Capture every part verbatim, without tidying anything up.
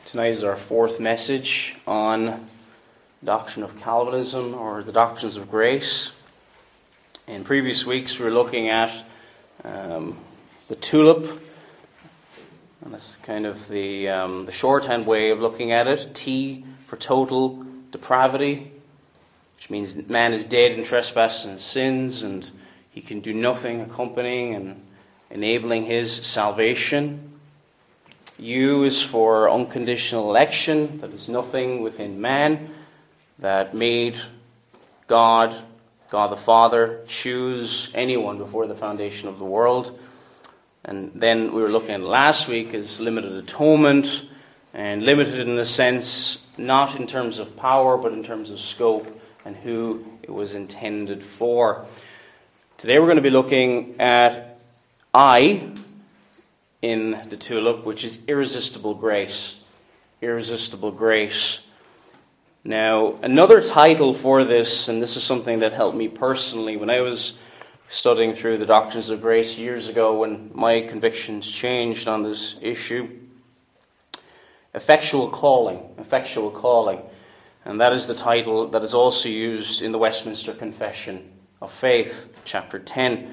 Tonight is our fourth message on doctrine of Calvinism, or the doctrines of grace. In previous weeks we were looking at um, the tulip, and that's kind of the, um, the shorthand way of looking at it. T for total depravity, which means that man is dead in trespasses and sins, and he can do nothing accompanying and enabling his salvation. U is for unconditional election, that is nothing within man that made God, God the Father, choose anyone before the foundation of the world. And then we were looking at last week as limited atonement, and limited in the sense not in terms of power but in terms of scope and who it was intended for. Today we're going to be looking at I in the tulip, which is irresistible grace. Irresistible grace. Now, another title for this, and this is something that helped me personally when I was studying through the doctrines of grace years ago, when my convictions changed on this issue. Effectual calling. Effectual calling. And that is the title that is also used in the Westminster Confession of Faith, chapter ten.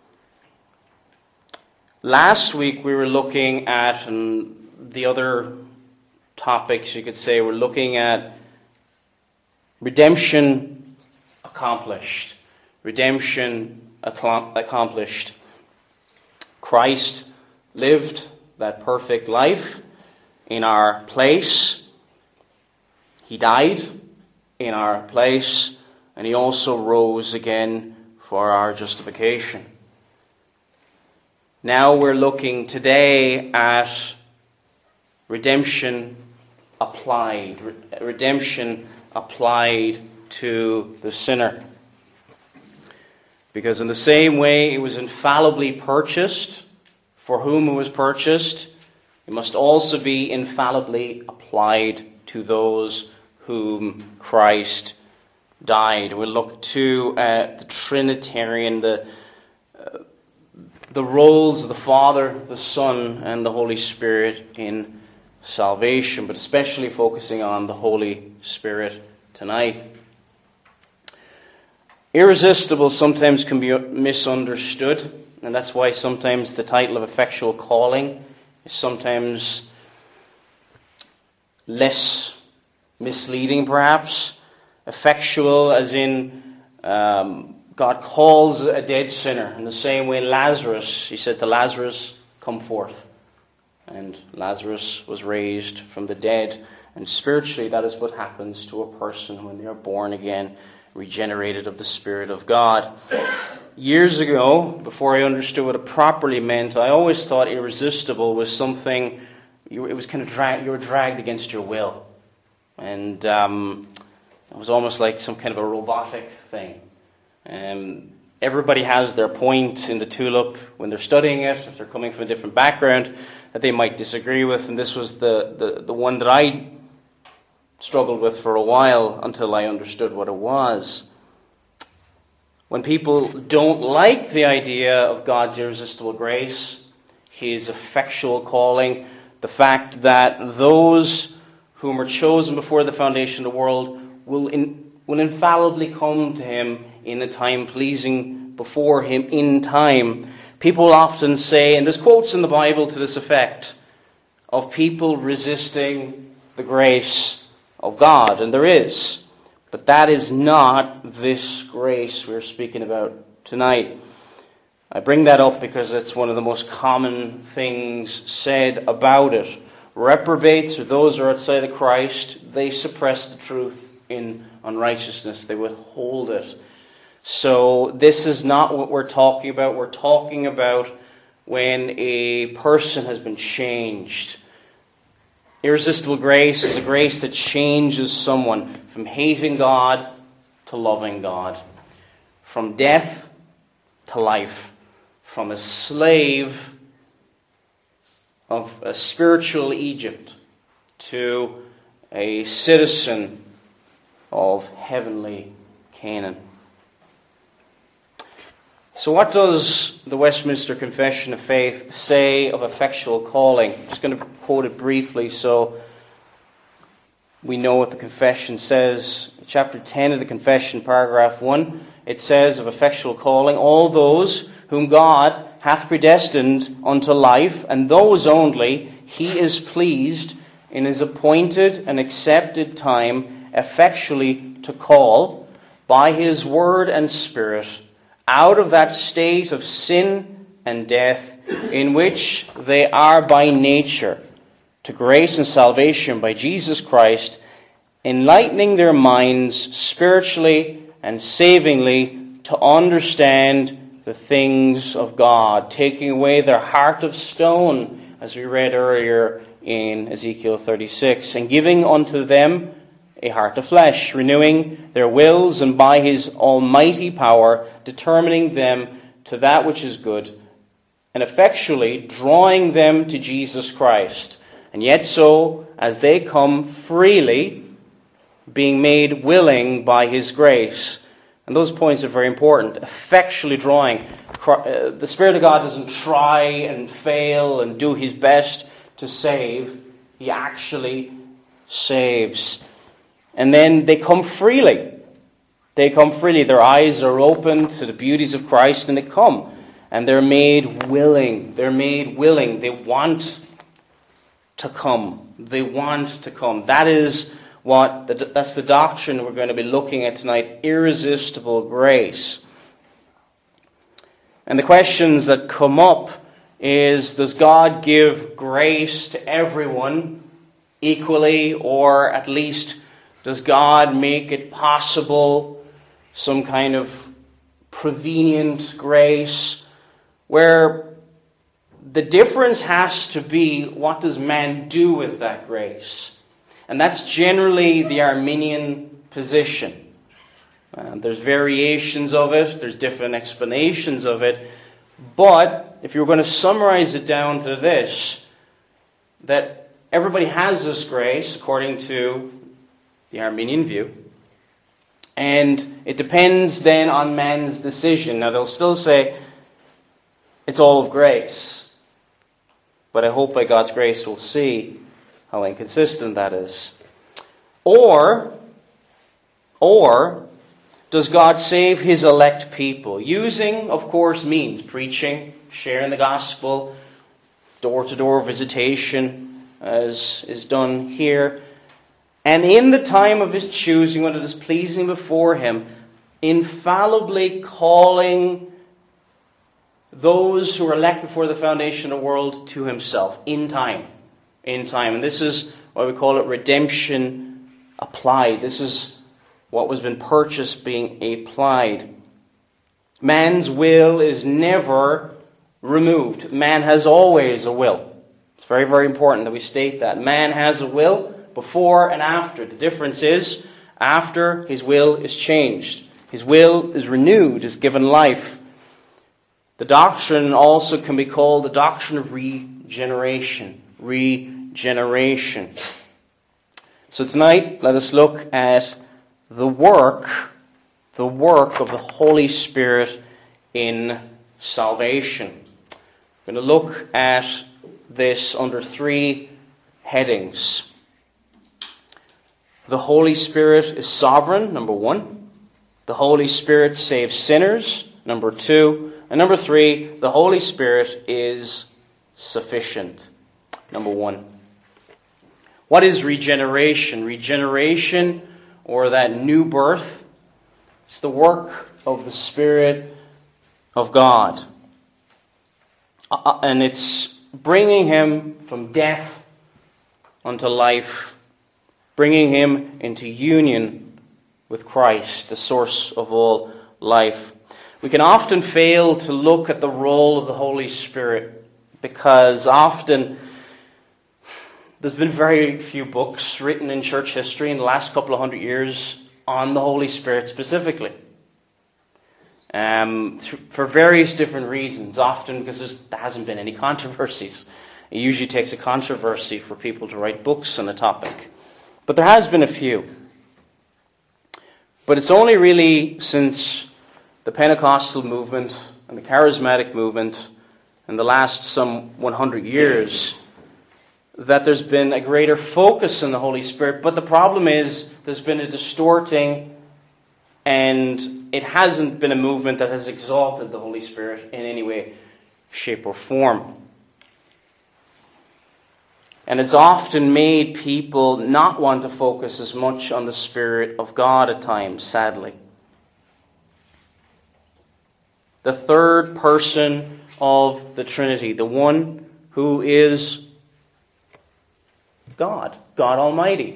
Last week we were looking at, and the other topics you could say, we're looking at redemption accomplished. Redemption accomplished. Christ lived that perfect life in our place. He died in our place, and he also rose again for our justification. Now we're looking today at redemption applied. Redemption applied to the sinner. Because in the same way it was infallibly purchased, for whom it was purchased, it must also be infallibly applied to those whom Christ died. We'll look to uh, the Trinitarian, the uh, the roles of the Father, the Son, and the Holy Spirit in salvation, but especially focusing on the Holy Spirit tonight. Irresistible sometimes can be misunderstood, and that's why sometimes the title of effectual calling is sometimes less misleading, perhaps. Effectual as in um, God calls a dead sinner. In the same way Lazarus, he said to Lazarus, come forth. And Lazarus was raised from the dead. And spiritually, that is what happens to a person when they are born again, regenerated of the Spirit of God. Years ago, before I understood what it properly meant, I always thought irresistible was something, you, it was kind of drag, you were dragged against your will. And um, it was almost like some kind of a robotic thing. Um, everybody has their point in the tulip when they're studying it, if they're coming from a different background, that they might disagree with. And this was the, the, the one that I struggled with for a while until I understood what it was. When people don't like the idea of God's irresistible grace, His effectual calling, the fact that those whom are chosen before the foundation of the world will in, will infallibly come to Him in a time pleasing before Him in time. People often say, and there's quotes in the Bible to this effect, of people resisting the grace of God, and there is. But that is not this grace we're speaking about tonight. I bring that up because it's one of the most common things said about it. Reprobates, or those who are outside of Christ, they suppress the truth in unrighteousness. They withhold it. So this is not what we're talking about. We're talking about when a person has been changed. Irresistible grace is a grace that changes someone from hating God to loving God, from death to life, from a slave of a spiritual Egypt to a citizen of heavenly Canaan. So what does the Westminster Confession of Faith say of effectual calling? I'm just going to quote it briefly so we know what the confession says. Chapter ten of the confession, paragraph one, it says of effectual calling, all those whom God hath predestined unto life, and those only he is pleased in his appointed and accepted time effectually to call by his word and spirit out of that state of sin and death in which they are by nature, to grace and salvation by Jesus Christ, enlightening their minds spiritually and savingly to understand the things of God, taking away their heart of stone, as we read earlier in Ezekiel thirty-six, and giving unto them a heart of flesh, renewing their wills, and by his almighty power determining them to that which is good, and effectually drawing them to Jesus Christ. And yet so, as they come freely, being made willing by his grace. And those points are very important. Effectually drawing. The Spirit of God doesn't try and fail and do his best to save. He actually saves. And then they come freely. They come freely. Their eyes are opened to the beauties of Christ, and they come. And they're made willing. They're made willing. They want to come. They want to come. That is what, the, that's the doctrine we're going to be looking at tonight. Irresistible grace. And the questions that come up is, does God give grace to everyone equally, or at least does God make it possible, some kind of prevenient grace, where the difference has to be, what does man do with that grace? And that's generally the Arminian position. Uh, there's variations of it, there's different explanations of it, but if you're going to summarize it down to this, that everybody has this grace according to the Arminian view, and it depends then on man's decision. Now they'll still say it's all of grace, but I hope by God's grace we'll see how inconsistent that is. Or, or does God save his elect people using, of course, means preaching, sharing the gospel, door-to-door visitation, as is done here, and in the time of his choosing, when it is pleasing before him, infallibly calling those who are elect before the foundation of the world to himself in time. In time. And this is why we call it redemption applied. This is what was been purchased being applied. Man's will is never removed. Man has always a will. It's very, very important that we state that. Man has a will before and after. The difference is, after, his will is changed. His will is renewed, is given life. The doctrine also can be called the doctrine of regeneration. Regeneration. So tonight, let us look at the work, the work of the Holy Spirit in salvation. We're going to look at this under three headings. The Holy Spirit is sovereign, number one. The Holy Spirit saves sinners, number two. And number three, the Holy Spirit is sufficient, number one. What is regeneration? Regeneration, or that new birth, it's the work of the Spirit of God. Uh, and it's bringing him from death unto life, bringing him into union with Christ, the source of all life. We can often fail to look at the role of the Holy Spirit because often there's been very few books written in church history in the last couple of hundred years on the Holy Spirit specifically. Um, for various different reasons, often because there hasn't been any controversies. It usually takes a controversy for people to write books on the topic. But there has been a few. But it's only really since the Pentecostal movement and the Charismatic movement in the last some one hundred years that there's been a greater focus on the Holy Spirit, but the problem is there's been a distorting, and it hasn't been a movement that has exalted the Holy Spirit in any way, shape, or form. And it's often made people not want to focus as much on the Spirit of God at times, sadly. The third person of the Trinity, the one who is God, God Almighty.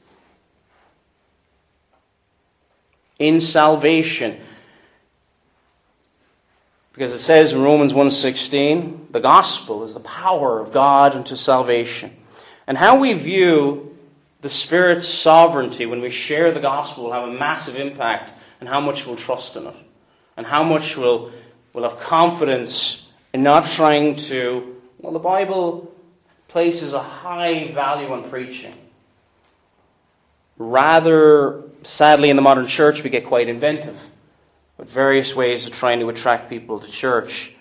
In salvation. Because it says in Romans one sixteen, the gospel is the power of God unto salvation. And how we view the Spirit's sovereignty when we share the gospel will have a massive impact on how much we'll trust in it. And how much we'll, we'll have confidence in not trying to, well, the Bible places a high value on preaching. Rather, sadly, in the modern church, we get quite inventive with various ways of trying to attract people to church.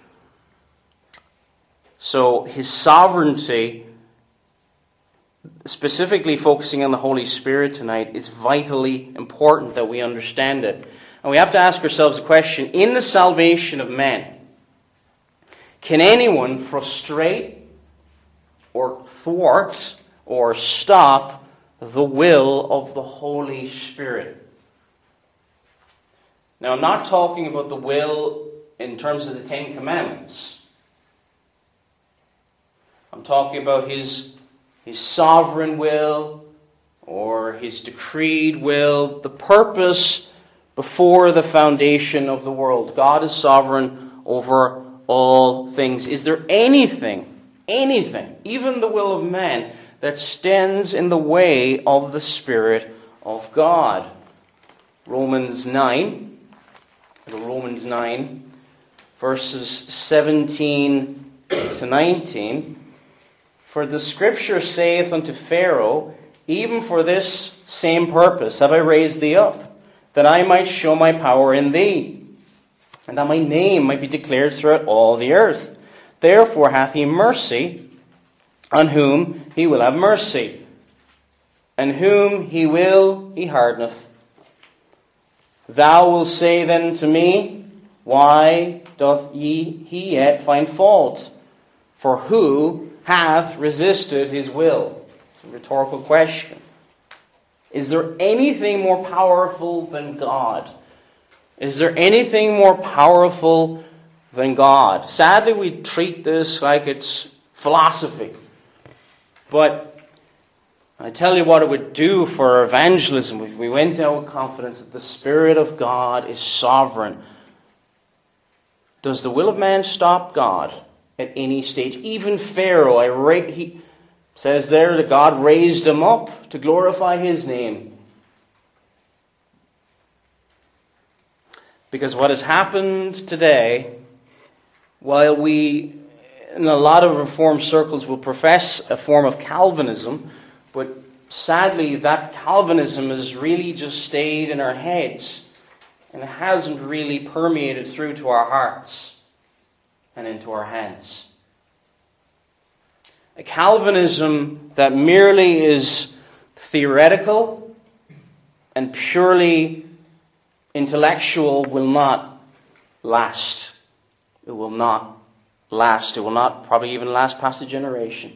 So, His sovereignty, specifically focusing on the Holy Spirit tonight, is vitally important that we understand it. And we have to ask ourselves a question. In the salvation of men, can anyone frustrate or thwart or stop the will of the Holy Spirit? Now, I'm not talking about the will in terms of the Ten Commandments. I'm talking about His, His sovereign will or His decreed will, the purpose before the foundation of the world. God is sovereign over all things. Is there anything Anything, even the will of man, that stands in the way of the Spirit of God? Romans nine, Romans nine, verses seventeen to nineteen. For the Scripture saith unto Pharaoh, even for this same purpose have I raised thee up, that I might show my power in thee, and that my name might be declared throughout all the earth. Therefore hath He mercy on whom He will have mercy, and whom He will He hardeneth. Thou wilt say then to me, why doth ye he yet find fault? For who hath resisted His will? It's a rhetorical question. Is there anything more powerful than God? Is there anything more powerful than God? Sadly, we treat this like it's philosophy. But I tell you what it would do for evangelism if we went out with confidence that the Spirit of God is sovereign. Does the will of man stop God at any stage? Even Pharaoh, I ra- he says there that God raised him up to glorify His name. Because what has happened today, while we, in a lot of Reformed circles, will profess a form of Calvinism, but sadly that Calvinism has really just stayed in our heads and it hasn't really permeated through to our hearts and into our hands. A Calvinism that merely is theoretical and purely intellectual will not last. It will not last. It will not probably even last past a generation.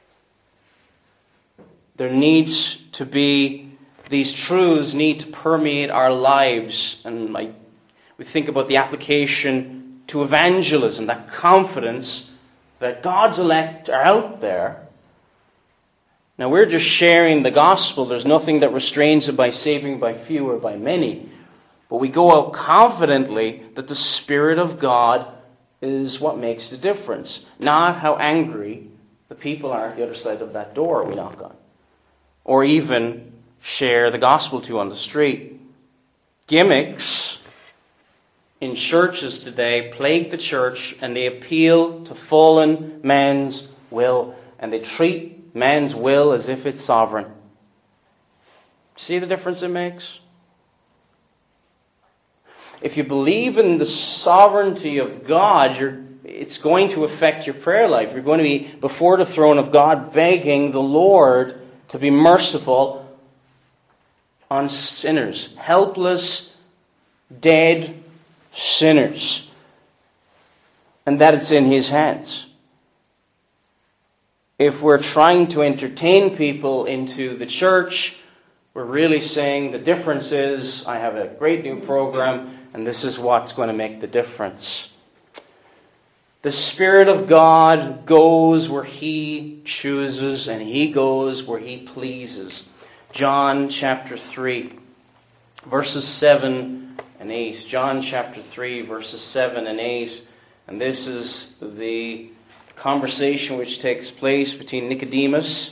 There needs to be, these truths need to permeate our lives. And I, we think about the application to evangelism, that confidence that God's elect are out there. Now we're just sharing the gospel. There's nothing that restrains it by saving by few or by many. But we go out confidently that the Spirit of God is what makes the difference. Not how angry the people are at the other side of that door we knock on. Or even share the gospel to on the street. Gimmicks in churches today plague the church, and they appeal to fallen man's will. And they treat man's will as if it's sovereign. See the difference it makes? If you believe in the sovereignty of God, you're it's going to affect your prayer life. You're going to be before the throne of God begging the Lord to be merciful on sinners, helpless, dead sinners, and that it's in His hands. If we're trying to entertain people into the church, we're really saying the difference is I have a great new program and this is what's going to make the difference. The Spirit of God goes where He chooses and He goes where He pleases. John chapter three, verses seven and eight. John chapter three, verses seven and eight. And this is the conversation which takes place between Nicodemus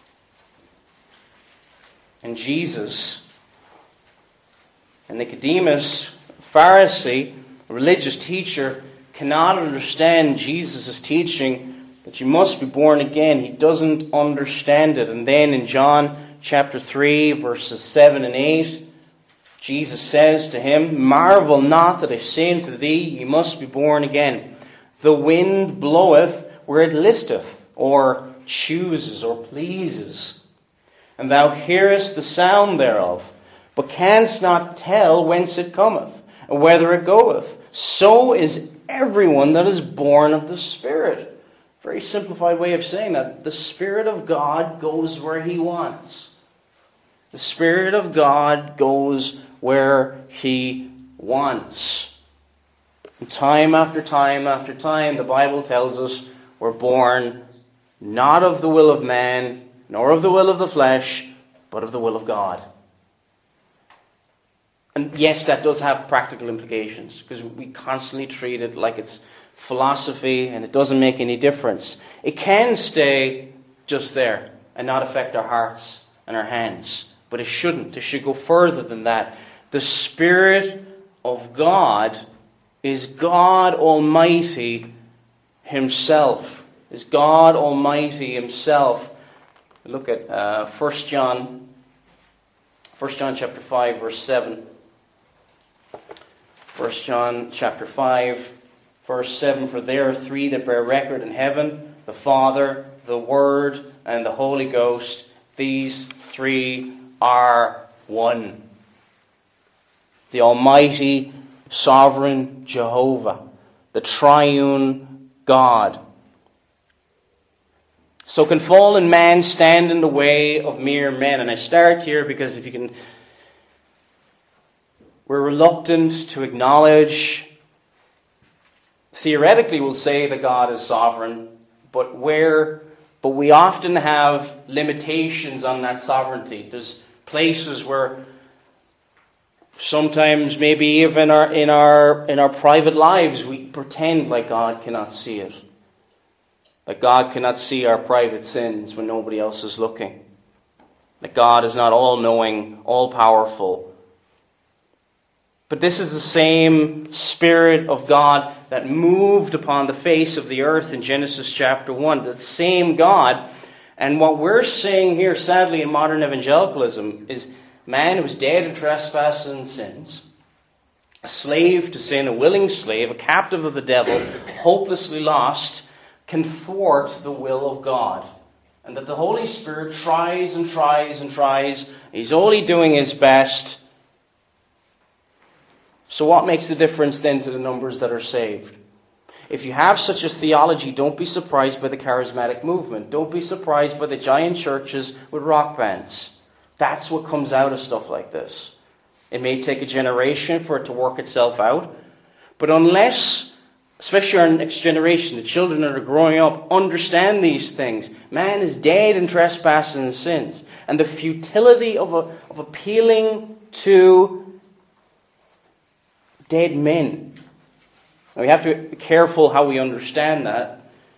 and Jesus. And Nicodemus, a Pharisee, a religious teacher, cannot understand Jesus' teaching that you must be born again. He doesn't understand it. And then in John chapter three, verses seven and eight, Jesus says to him, "Marvel not that I say unto thee, ye must be born again. The wind bloweth where it listeth, or chooses, or pleases. And thou hearest the sound thereof, but canst not tell whence it cometh, and whither it goeth. So is everyone that is born of the Spirit." Very simplified way of saying that. The Spirit of God goes where He wants. The Spirit of God goes where He wants. And time after time after time, the Bible tells us we're born not of the will of man, nor of the will of the flesh, but of the will of God. And yes, that does have practical implications, because we constantly treat it like it's philosophy and it doesn't make any difference. It can stay just there and not affect our hearts and our hands. But it shouldn't. It should go further than that. The Spirit of God is God Almighty Himself. Is God Almighty Himself. Look at uh, First John, First John chapter five, verse seven. First John chapter five, verse seven. "For there are three that bear record in heaven, the Father, the Word, and the Holy Ghost. These three are one." The Almighty, Sovereign Jehovah, the Triune God. So can fallen man stand in the way of mere men? And I start here because if you can, we're reluctant to acknowledge, theoretically we'll say that God is sovereign, but where, but we often have limitations on that sovereignty. There's places where sometimes maybe even in our, in our, in our private lives we pretend like God cannot see it. That God cannot see our private sins when nobody else is looking. That God is not all-knowing, all-powerful. But this is the same Spirit of God that moved upon the face of the earth in Genesis chapter one. That same God. And what we're seeing here, sadly, in modern evangelicalism is man who was dead in trespasses and sins, a slave to sin, a willing slave, a captive of the devil, hopelessly lost, can thwart the will of God. And that the Holy Spirit tries and tries and tries. He's only doing His best. So what makes the difference then to the numbers that are saved? If you have such a theology, don't be surprised by the charismatic movement. Don't be surprised by the giant churches with rock bands. That's what comes out of stuff like this. It may take a generation for it to work itself out. But unless, especially our next generation, the children that are growing up, understand these things. Man is dead in trespasses and sins. And the futility of, a, of appealing to dead men. Now we have to be careful how we understand that.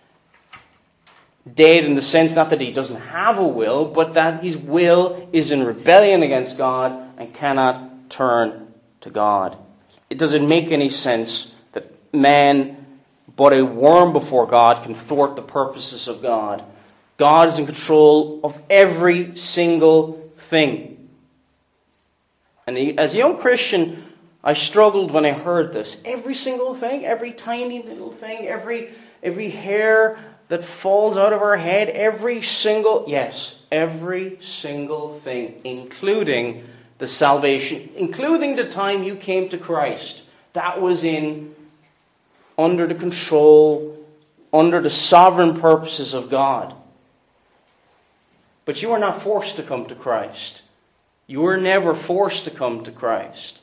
Dead in the sense not that he doesn't have a will, but that his will is in rebellion against God and cannot turn to God. It doesn't make any sense that man, but a worm before God, can thwart the purposes of God. God is in control of every single thing. And as a young Christian, I struggled when I heard this. Every single thing, every tiny little thing, every every hair that falls out of our head, every single, yes, every single thing, including the salvation, including the time you came to Christ, that was in, under the control, under the sovereign purposes of God. But you are not forced to come to Christ. You were never forced to come to Christ.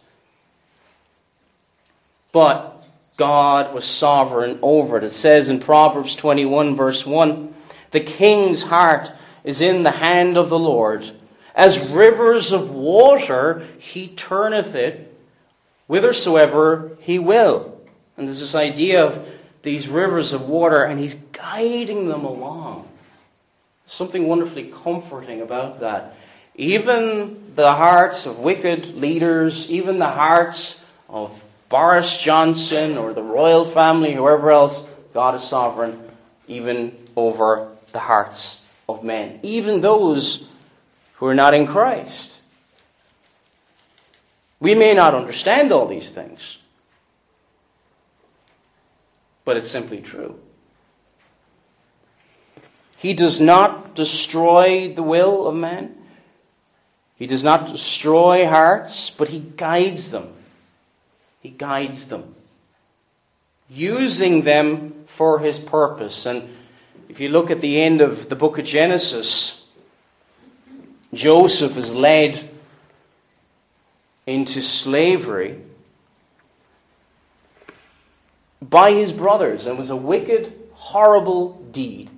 But God was sovereign over it. It says in Proverbs twenty-one verse one, the king's heart is in the hand of the Lord. As rivers of water, he turneth it whithersoever he will. And there's this idea of these rivers of water, and he's guiding them along. Something wonderfully comforting about that. Even the hearts of wicked leaders, even the hearts of Boris Johnson or the royal family, whoever else, God is sovereign even over the hearts of men. Even those who are not in Christ. We may not understand all these things, but it's simply true. He does not destroy the will of man. He does not destroy hearts, but he guides them. He guides them, using them for his purpose. And if you look at the end of the book of Genesis, Joseph is led into slavery by his brothers, and it was a wicked, horrible deed.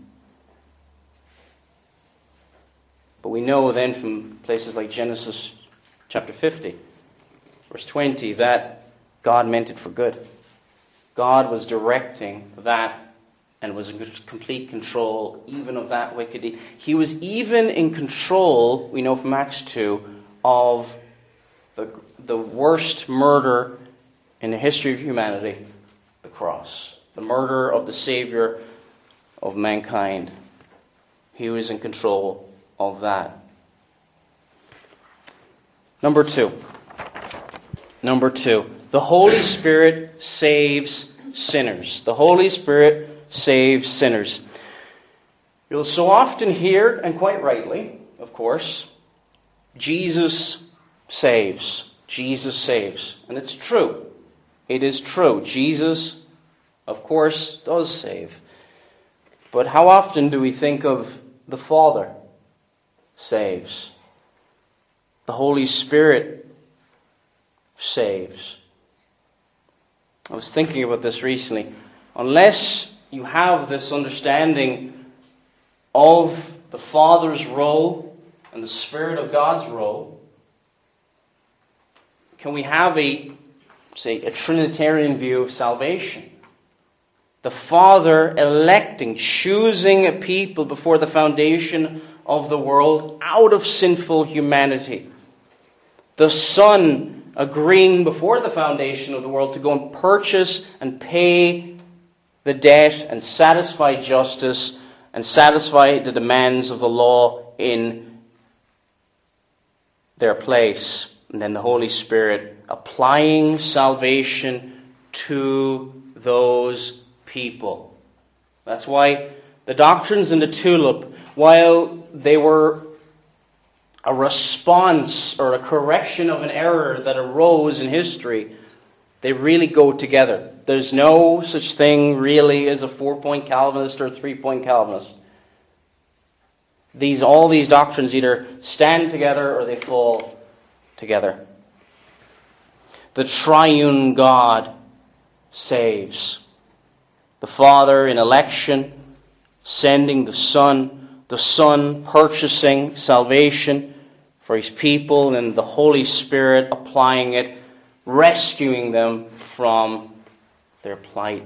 But we know then from places like Genesis chapter fifty, verse twenty, that God meant it for good. God was directing that and was in complete control even of that wicked deed. He was even in control, we know from Acts two, of the, the worst murder in the history of humanity, the cross. The murder of the Savior of mankind. He was in control of that. Number two. Number two. The Holy Spirit saves sinners. The Holy Spirit saves sinners. You'll so often hear, and quite rightly, of course, Jesus saves. Jesus saves. And it's true. It is true. Jesus, of course, does save. But how often do we think of the Father saves? The Holy Spirit saves. I was thinking about this recently. Unless you have this understanding of the Father's role and the Spirit of God's role, can we have a, say, a Trinitarian view of salvation? The Father electing, choosing a people before the foundation of the world out of sinful humanity. The Son agreeing before the foundation of the world to go and purchase and pay the debt and satisfy justice and satisfy the demands of the law in their place. And then the Holy Spirit applying salvation to those people. That's why the doctrines in the tulip, while they were a response or a correction of an error that arose in history, they really go together. There's no such thing really as a four-point Calvinist or a three-point Calvinist. These, all these doctrines either stand together or they fall together. The triune God saves. The Father in election, sending the Son, the Son purchasing salvation for His people, and the Holy Spirit applying it, rescuing them from their plight.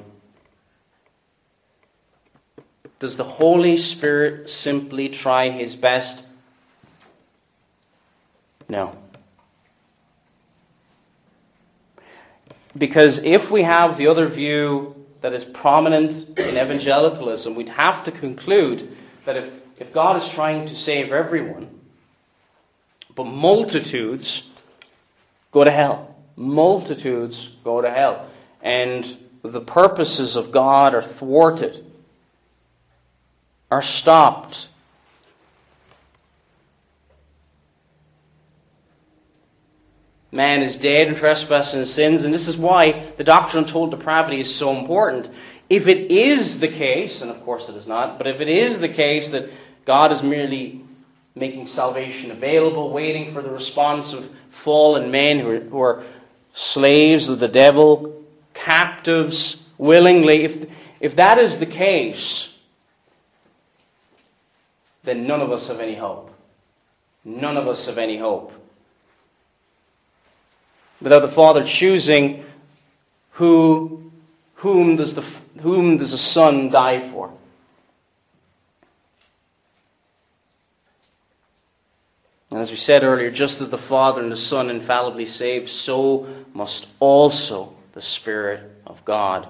Does the Holy Spirit simply try His best? No. Because if we have the other view that is prominent in evangelicalism, we'd have to conclude that if, if God is trying to save everyone, but multitudes go to hell. multitudes go to hell. And the purposes of God are thwarted, are stopped. Man is dead in trespasses and sins, and this is why the doctrine of total depravity is so important. If it is the case, and of course it is not, but if it is the case that God is merely making salvation available, waiting for the response of fallen men who are, who are slaves of the devil, captives, willingly, if, if that is the case, then none of us have any hope. None of us have any hope. Without the Father choosing who, whom does the whom does the Son die for? And as we said earlier, just as the Father and the Son infallibly save, so must also the Spirit of God.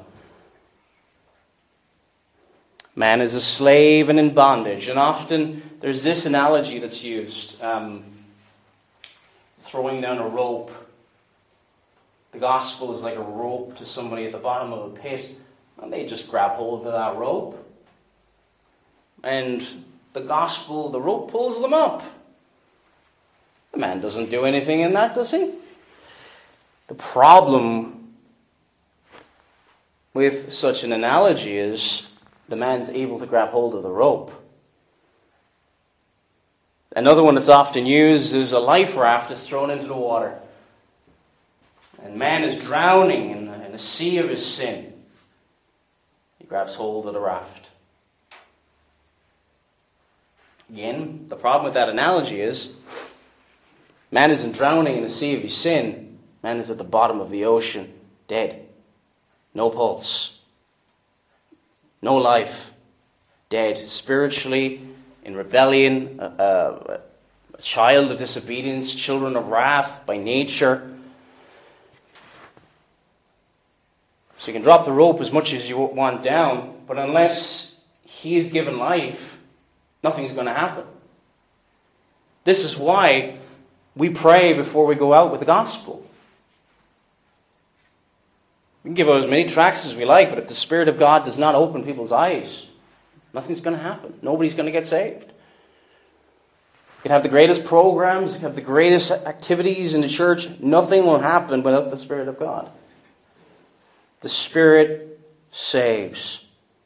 Man is a slave and in bondage. And often there's this analogy that's used. Um, throwing down a rope. The gospel is like a rope to somebody at the bottom of a pit. And they just grab hold of that rope. And the gospel, the rope pulls them up. The man doesn't do anything in that, does he? The problem with such an analogy is the man's able to grab hold of the rope. Another one that's often used is a life raft that's thrown into the water. And man is drowning in the, in the sea of his sin. He grabs hold of the raft. Again, the problem with that analogy is man isn't drowning in the sea of his sin. Man is at the bottom of the ocean, dead. No pulse. No life. Dead. Spiritually, in rebellion, a, a child of disobedience, children of wrath by nature. So you can drop the rope as much as you want down, but unless he is given life, nothing's going to happen. This is why we pray before we go out with the gospel. We can give out as many tracts as we like, but if the Spirit of God does not open people's eyes, nothing's going to happen. Nobody's going to get saved. You can have the greatest programs, you can have the greatest activities in the church. Nothing will happen without the Spirit of God. The Spirit saves.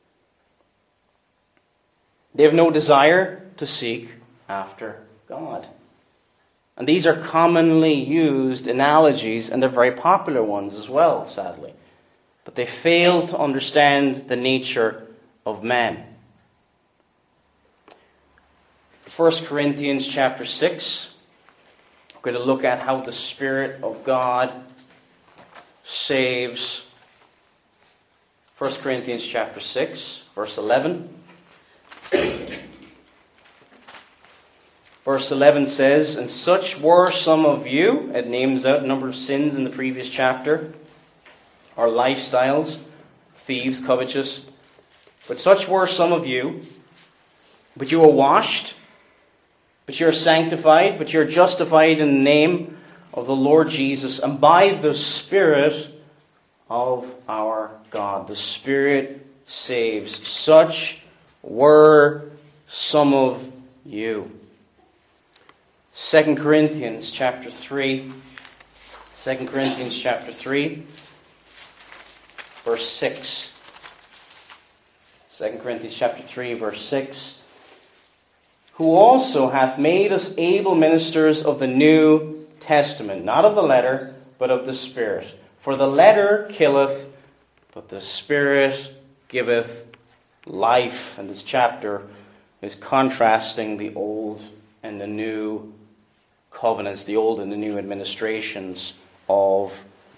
They have no desire to seek after God. And these are commonly used analogies, and they're very popular ones as well, sadly. But they fail to understand the nature of man. First Corinthians chapter six. We're going to look at how the Spirit of God saves. First Corinthians chapter six, verse eleven. Verse eleven says, "And such were some of you," it names out a number of sins in the previous chapter, or lifestyles, thieves, covetous. "But such were some of you, but you are washed, but you are sanctified, but you are justified in the name of the Lord Jesus, and by the Spirit of our God." The Spirit saves. Such were some of you. Second Corinthians chapter three. Second Corinthians chapter three, verse six. Second Corinthians chapter three, verse six. "Who also hath made us able ministers of the New Testament, not of the letter, but of the Spirit. For the letter killeth, but the Spirit giveth life." And this chapter is contrasting the old and the new covenants, the old and the new administrations of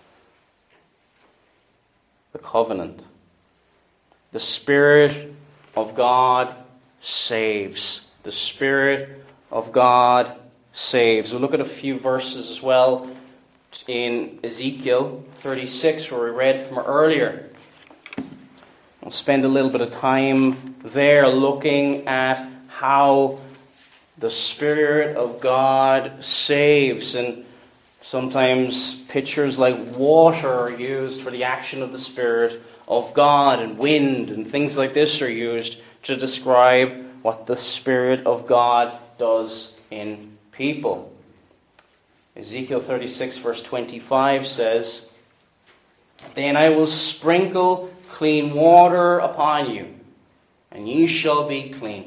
the covenant. The Spirit of God saves. The Spirit of God saves. We'll look at a few verses as well in Ezekiel thirty-six, where we read from earlier. I'll spend a little bit of time there looking at how the Spirit of God saves. And Sometimes pictures like water are used for the action of the Spirit of God, and wind and things like this are used to describe what the Spirit of God does in people. Ezekiel thirty-six verse twenty-five says, "Then I will sprinkle clean water upon you, and ye shall be clean.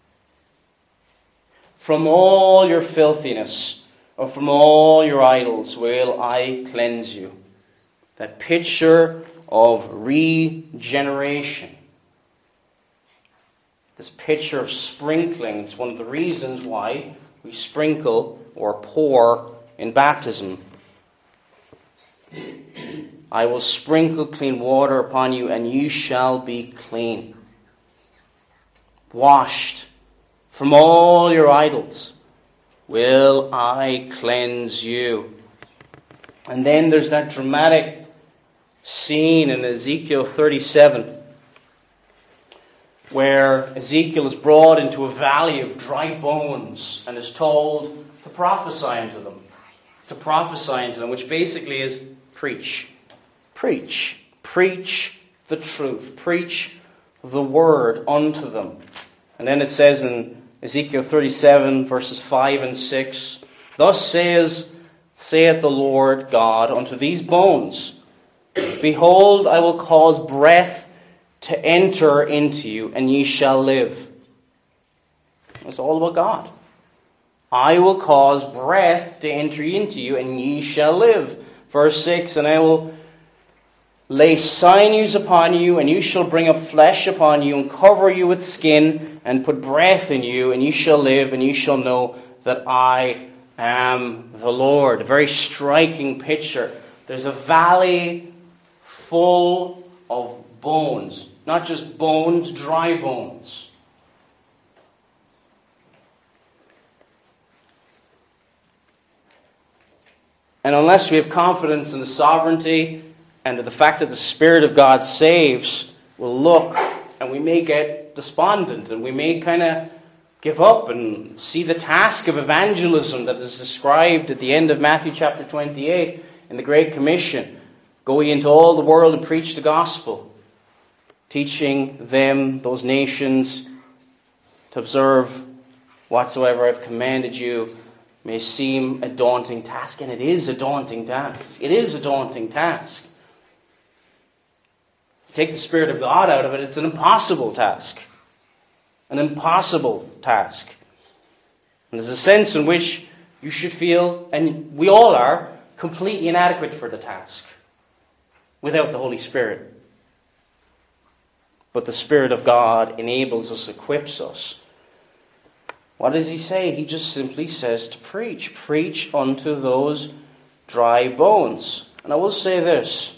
From all your filthiness, or from all your idols, will I cleanse you." That picture of regeneration. This picture of sprinkling. It's one of the reasons why we sprinkle or pour in baptism. "I will sprinkle clean water upon you, and you shall be clean. Washed from all your idols will I cleanse you." And then there's that dramatic scene in Ezekiel thirty-seven where Ezekiel is brought into a valley of dry bones and is told to prophesy unto them. To prophesy unto them, which basically is preach. Preach. Preach the truth. Preach the word unto them. And then it says in Ezekiel thirty-seven verses five and six, "Thus says, saith the Lord God unto these bones, Behold, I will cause breath to enter into you, and ye shall live." It's all about God. "I will cause breath to enter into you, and ye shall live." Verse six, "And I will lay sinews upon you, and you shall bring up flesh upon you, and cover you with skin, and put breath in you, and ye shall live, and ye shall know that I am the Lord." A very striking picture. There's a valley full of bones. Not just bones, dry bones. And unless we have confidence in the sovereignty and in the fact that the Spirit of God saves, we'll look and we may get despondent and we may kind of give up and see the task of evangelism that is described at the end of Matthew chapter twenty-eight in the Great Commission. "Go ye into all the world and preach the gospel, teaching them," those nations, "to observe whatsoever I've commanded you." May seem a daunting task, and it is a daunting task. It is a daunting task. Take the Spirit of God out of it, it's an impossible task. An impossible task. And there's a sense in which you should feel, and we all are, completely inadequate for the task without the Holy Spirit. But the Spirit of God enables us, equips us. What does he say? He just simply says to preach. Preach unto those dry bones. And I will say this.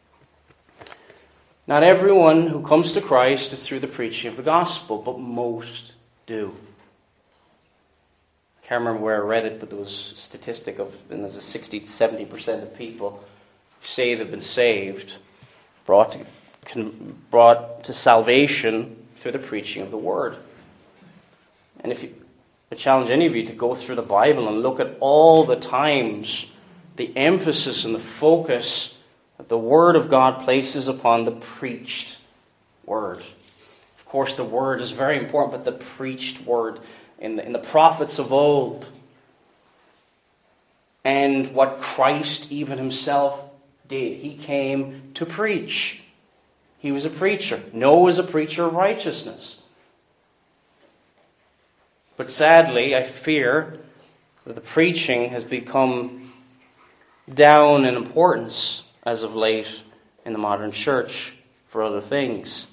Not everyone who comes to Christ is through the preaching of the gospel, but most do. I can't remember where I read it, but there was a statistic of, and there's a sixty to seventy percent of people who say they've been saved, brought to, brought to salvation through the preaching of the word. And if you, I challenge any of you to go through the Bible and look at all the times, the emphasis and the focus that the Word of God places upon the preached Word. Of course, the Word is very important, but the preached Word in the, in the prophets of old, and what Christ even himself did. He came to preach. He was a preacher. Noah was a preacher of righteousness. But sadly, I fear that the preaching has become down in importance as of late in the modern church for other things.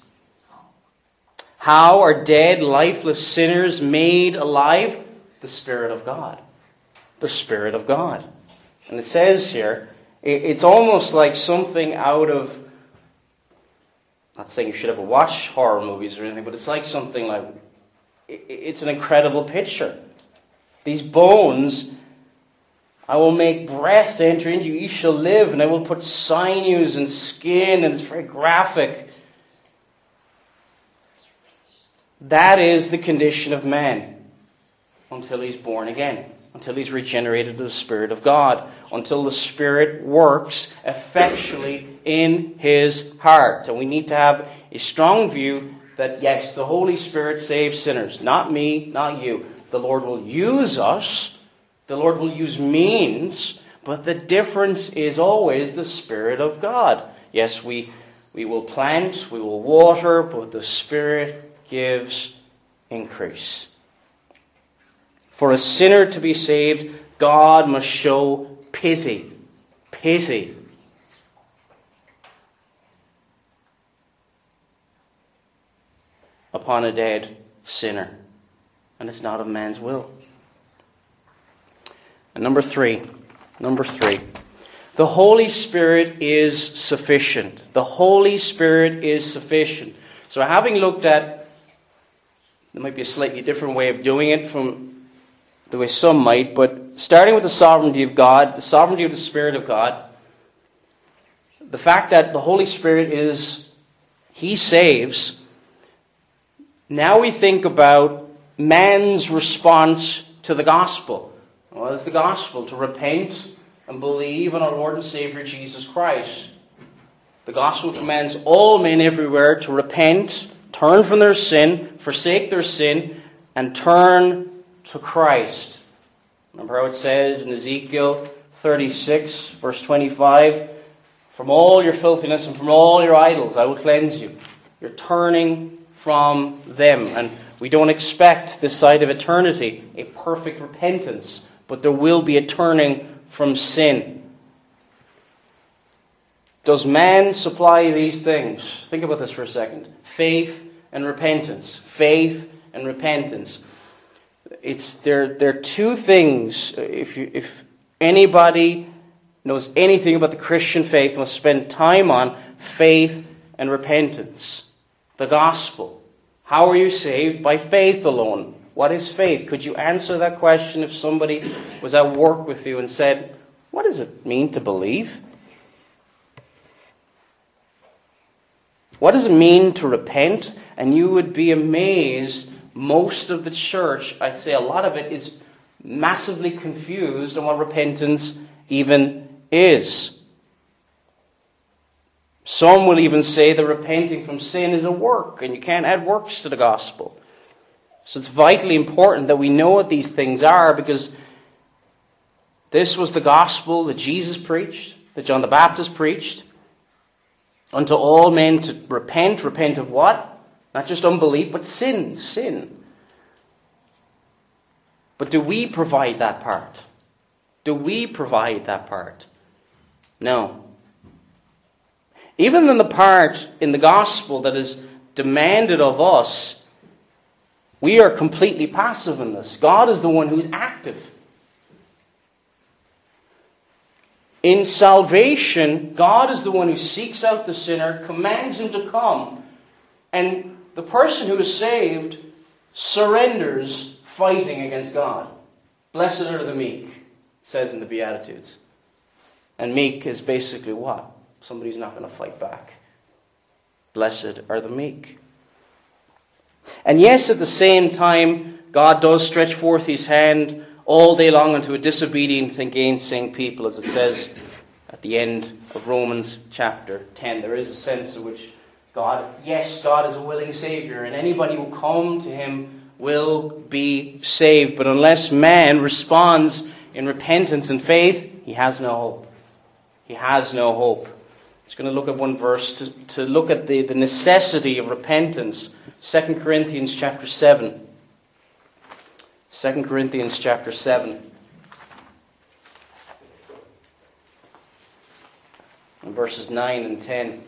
How are dead, lifeless sinners made alive? The Spirit of God. The Spirit of God. And it says here, it's almost like something out of, not saying you should ever watch horror movies or anything, but it's like something like, it's an incredible picture. These bones, I will make breath to enter into you, ye shall live, and I will put sinews and skin, and it's very graphic. That is the condition of man until he's born again. until he's regenerated to the Spirit of God, until the Spirit works effectually in his heart. And we need to have a strong view that, yes, the Holy Spirit saves sinners. Not me, not you. The Lord will use us. The Lord will use means. But the difference is always the Spirit of God. Yes, we, we will plant, we will water, but the Spirit gives increase. For a sinner to be saved, God must show pity. Pity. Upon a dead sinner. And it's not of man's will. And number three. Number three. The Holy Spirit is sufficient. The Holy Spirit is sufficient. So having looked at, there might be a slightly different way of doing it from the way some might, but starting with the sovereignty of God, the sovereignty of the Spirit of God, the fact that the Holy Spirit is, He saves. Now we think about man's response to the gospel. What is the gospel? To repent and believe in our Lord and Savior Jesus Christ. The gospel commands all men everywhere to repent, turn from their sin, forsake their sin, and turn to Christ. Remember how it says in Ezekiel thirty-six, verse twenty-five, from all your filthiness and from all your idols I will cleanse you. You're turning from them. And we don't expect this side of eternity a perfect repentance, but there will be a turning from sin. Does man supply these things? Think about this for a second. Faith and repentance. Faith and repentance. It's there. There are two things. If you, if anybody knows anything about the Christian faith, must spend time on faith and repentance. The gospel. How are you saved? By faith alone. What is faith? Could you answer that question if somebody was at work with you and said, "What does it mean to believe? What does it mean to repent?" And you would be amazed. Most of the church, I'd say a lot of it, is massively confused on what repentance even is. Some will even say that repenting from sin is a work, and you can't add works to the gospel. So it's vitally important that we know what these things are, because this was the gospel that Jesus preached, that John the Baptist preached, unto all men to repent. Repent of what? Not just unbelief, but sin. Sin. But do we provide that part? Do we provide that part? No. Even in the part in the gospel that is demanded of us, we are completely passive in this. God is the one who's active. In salvation, God is the one who seeks out the sinner, commands him to come, and the person who is saved surrenders fighting against God. Blessed are the meek, it says in the Beatitudes. And meek is basically what? Somebody who's not going to fight back. Blessed are the meek. And yes, at the same time, God does stretch forth his hand all day long unto a disobedient and gainsaying people, as it says at the end of Romans chapter ten. There is a sense in which God, yes, God is a willing Savior, and anybody who will come to him will be saved. But unless man responds in repentance and faith, he has no hope. He has no hope. It's going to look at one verse to, to look at the, the necessity of repentance. Second Corinthians chapter seven. Second Corinthians chapter seven. And verses nine and ten.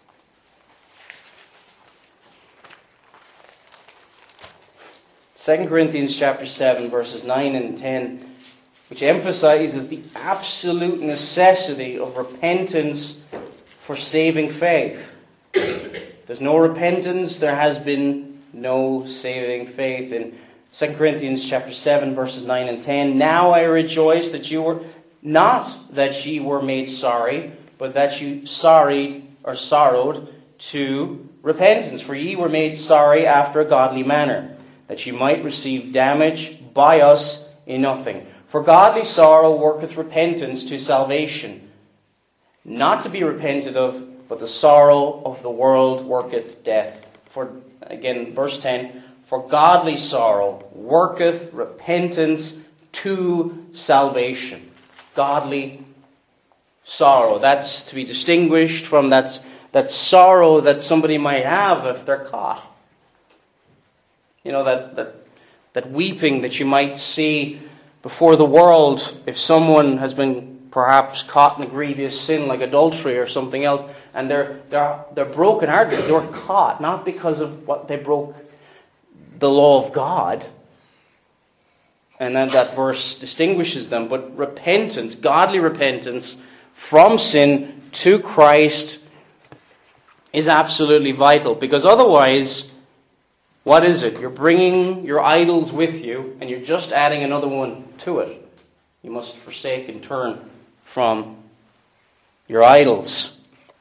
Second Corinthians chapter seven, verses nine and ten, which emphasizes the absolute necessity of repentance for saving faith. If there's no repentance, there has been no saving faith. In Second Corinthians chapter seven, verses nine and ten, now I rejoice that you were, not that ye were made sorry, but that you sorried or sorrowed to repentance. For ye were made sorry after a godly manner, that ye might receive damage by us in nothing. For godly sorrow worketh repentance to salvation, not to be repented of, but the sorrow of the world worketh death. For, again, verse ten, for godly sorrow worketh repentance to salvation. Godly sorrow. That's to be distinguished from that, that sorrow that somebody might have if they're caught. You know, that, that, that weeping that you might see before the world if someone has been perhaps caught in a grievous sin like adultery or something else, and they're they're they're broken hearted. They were caught not because of what they broke the law of God, and then that verse distinguishes them, but repentance, godly repentance from sin to Christ is absolutely vital, because otherwise, what is it? You're bringing your idols with you, and you're just adding another one to it. You must forsake and turn from your idols.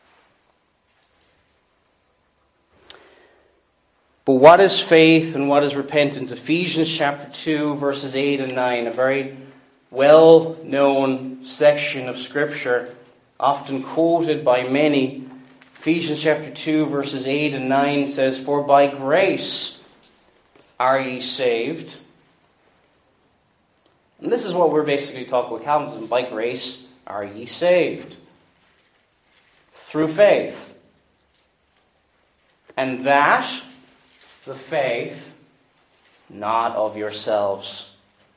But what is faith and what is repentance? Ephesians chapter two, verses eight and nine, a very well-known section of Scripture, often quoted by many. Ephesians chapter two, verses eight and nine says, for by grace are ye saved. And this is what we're basically talking about Calvinism. By grace are ye saved. Through faith. And that, the faith, not of yourselves.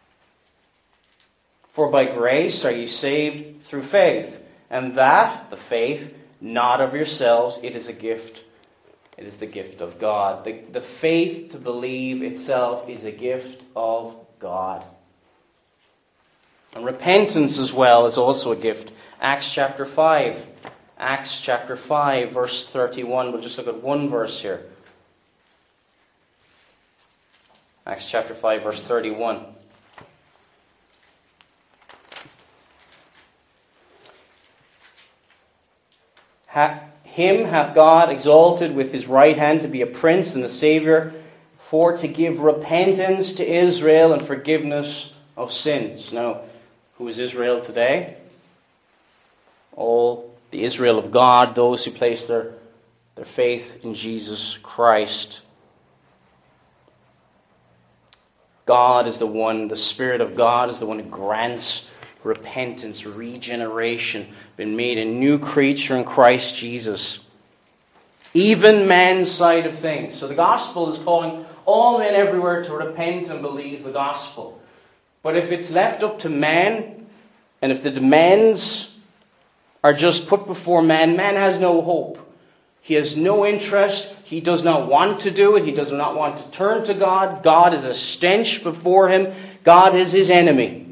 For by grace are ye saved through faith. And that, the faith, not of yourselves, it is a gift. It is the gift of God. The, the faith to believe itself is a gift of God. And repentance as well is also a gift. Acts chapter five. Acts chapter five, verse thirty-one. We'll just look at one verse here. Acts chapter five, verse thirty-one. Ha- him hath God exalted with his right hand to be a prince and a saviour, for to give repentance to Israel and forgiveness of sins. Now, who is Israel today? All the Israel of God, those who place their, their faith in Jesus Christ. God is the one, the Spirit of God is the one who grants repentance, regeneration, been made a new creature in Christ Jesus. Even man's side of things. So the gospel is calling all men everywhere to repent and believe the gospel. But if it's left up to man, and if the demands are just put before man, man has no hope. He has no interest. He does not want to do it. He does not want to turn to God. God is a stench before him. God is his enemy.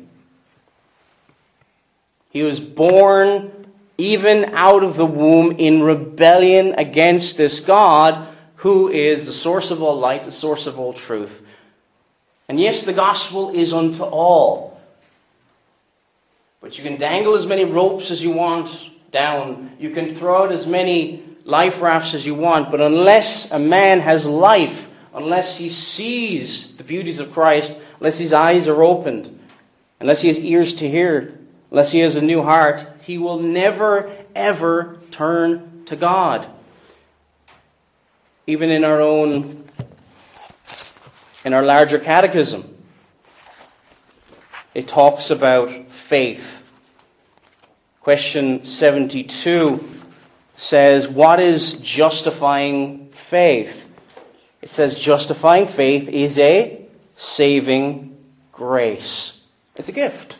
He was born even out of the womb in rebellion against this God who is the source of all light, the source of all truth. And yes, the gospel is unto all. But you can dangle as many ropes as you want down. You can throw out as many life rafts as you want. But unless a man has life, unless he sees the beauties of Christ, unless his eyes are opened, unless he has ears to hear, unless he has a new heart, he will never, ever turn to God. Even in our own, in our larger catechism, it talks about faith. Question seventy-two says, what is justifying faith? It says justifying faith is a saving grace. It's a gift.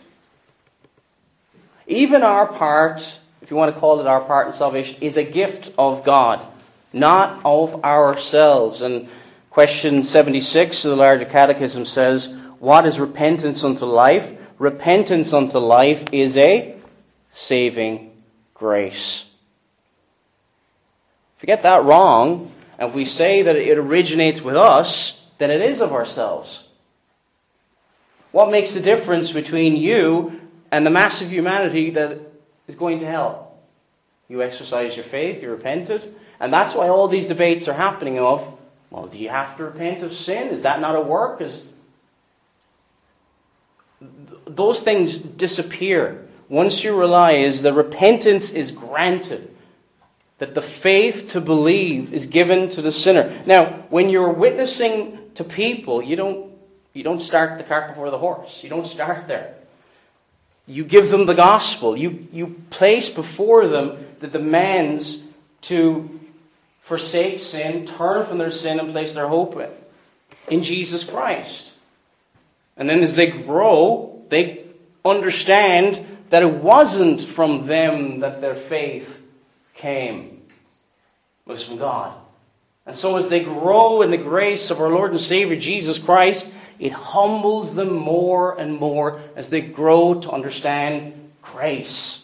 Even our part, if you want to call it our part in salvation, is a gift of God, not of ourselves. And question seventy-six of the larger catechism says, what is repentance unto life? Repentance unto life is a saving grace. If we get that wrong, and if we say that it originates with us, then it is of ourselves. What makes the difference between you and the mass of humanity that is going to hell? You exercise your faith, you repented, and that's why all these debates are happening of, well, do you have to repent of sin? Is that not a work? Is those things disappear. Once you realize that repentance is granted, that the faith to believe is given to the sinner. Now, when you're witnessing to people, you don't you don't start the cart before the horse. You don't start there. You give them the gospel. You you place before them the demands to forsake sin, turn from their sin, and place their hope in, in Jesus Christ. And then as they grow, they understand that it wasn't from them that their faith came. It was from God. And so as they grow in the grace of our Lord and Savior Jesus Christ, it humbles them more and more as they grow to understand grace.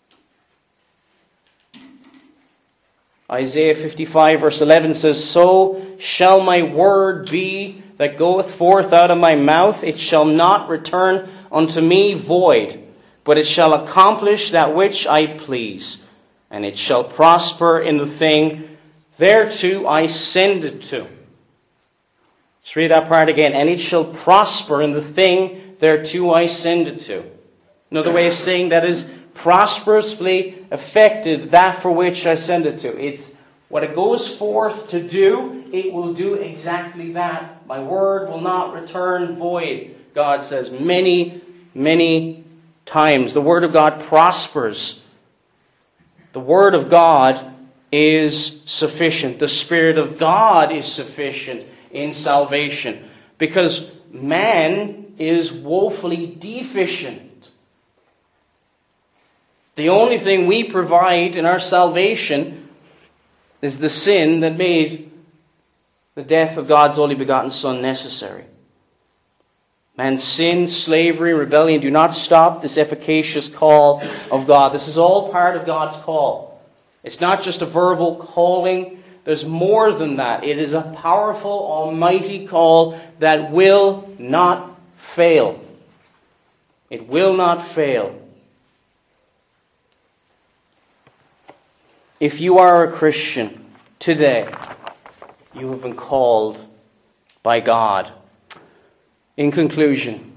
Isaiah fifty-five verse eleven says, "So shall my word be that goeth forth out of my mouth. It shall not return unto me void, but it shall accomplish that which I please, and it shall prosper in the thing thereto I send it to." Let's read that part again. "And it shall prosper in the thing thereto I send it to." Another way of saying that is prosperously affected that for which I send it to. It's what it goes forth to do, it will do exactly that. My word will not return void, God says many, many times. The word of God prospers. The word of God is sufficient. The Spirit of God is sufficient in salvation, because man is woefully deficient. The only thing we provide in our salvation is the sin that made the death of God's only begotten Son necessary. Man's sin, slavery, rebellion do not stop this efficacious call of God. This is all part of God's call. It's not just a verbal calling. There's more than that. It is a powerful, almighty call that will not fail. It will not fail. If you are a Christian today, you have been called by God. In conclusion,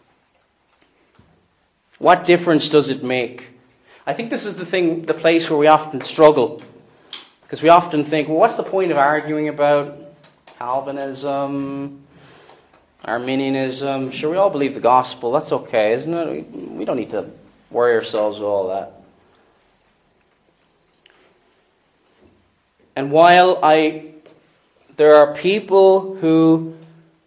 what difference does it make? I think this is the thing, the place where we often struggle. Because we often think, well, what's the point of arguing about Calvinism, Arminianism? Sure, we all believe the gospel. That's okay, isn't it? We don't need to worry ourselves with all that. And while I, there are people who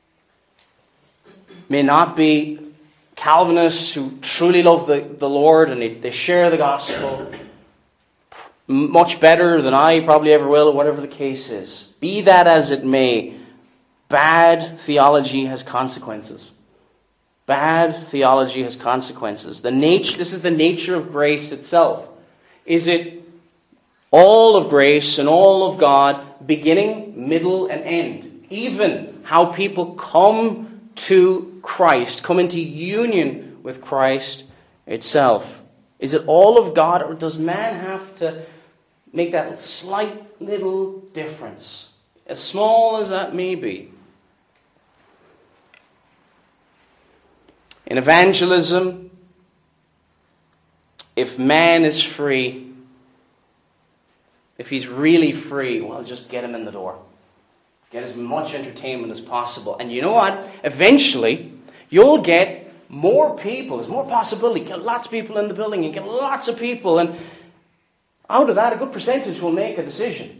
may not be Calvinists who truly love the, the Lord and they, they share the gospel much better than I probably ever will, or whatever the case is. Be that as it may, bad theology has consequences. Bad theology has consequences. The nature, this is the nature of grace itself. Is it all of grace and all of God, beginning, middle, and end? Even how people come to Christ, come into union with Christ itself. Is it all of God, or does man have to make that slight little difference, as small as that may be? In evangelism, if man is free, if he's really free, well, just get him in the door. Get as much entertainment as possible. And you know what? Eventually, you'll get more people. There's more possibility. Get lots of people in the building and get lots of people. And out of that, a good percentage will make a decision.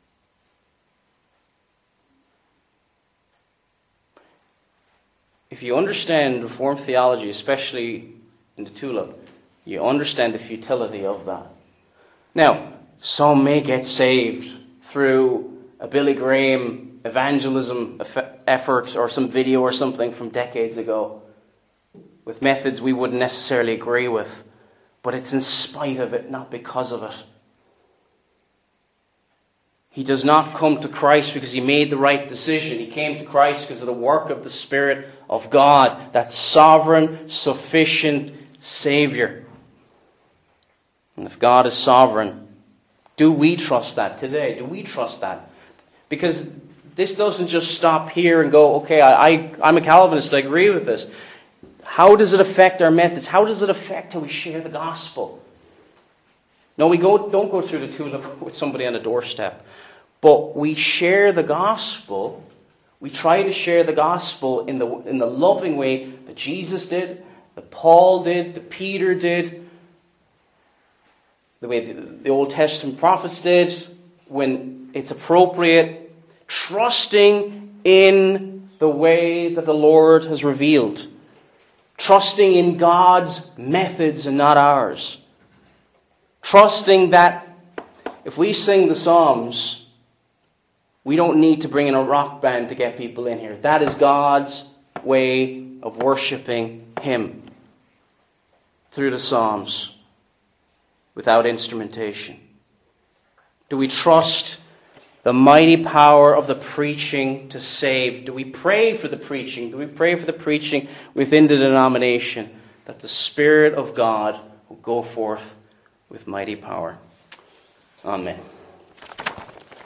If you understand Reformed theology, especially in the Tulip, you understand the futility of that. Now, some may get saved through a Billy Graham evangelism effort or some video or something from decades ago with methods we wouldn't necessarily agree with. But it's in spite of it, not because of it. He does not come to Christ because he made the right decision. He came to Christ because of the work of the Spirit of God, that sovereign, sufficient Savior. And if God is sovereign, do we trust that today? Do we trust that? Because this doesn't just stop here and go, okay, I, I, I'm a Calvinist, I agree with this. how does it affect our methods? How does it affect how we share the gospel? No, we go, don't go through the tulip with somebody on a doorstep. But we share the gospel. We try to share the gospel in the, in the loving way that Jesus did, that Paul did, that Peter did, the way the, the Old Testament prophets did, when it's appropriate, trusting in the way that the Lord has revealed. Trusting in God's methods and not ours. Trusting that if we sing the Psalms, we don't need to bring in a rock band to get people in here. That is God's way of worshiping Him through the Psalms without instrumentation. Do we trust the mighty power of the preaching to save? Do we pray for the preaching? Do we pray for the preaching within the denomination that the Spirit of God will go forth with mighty power? Amen.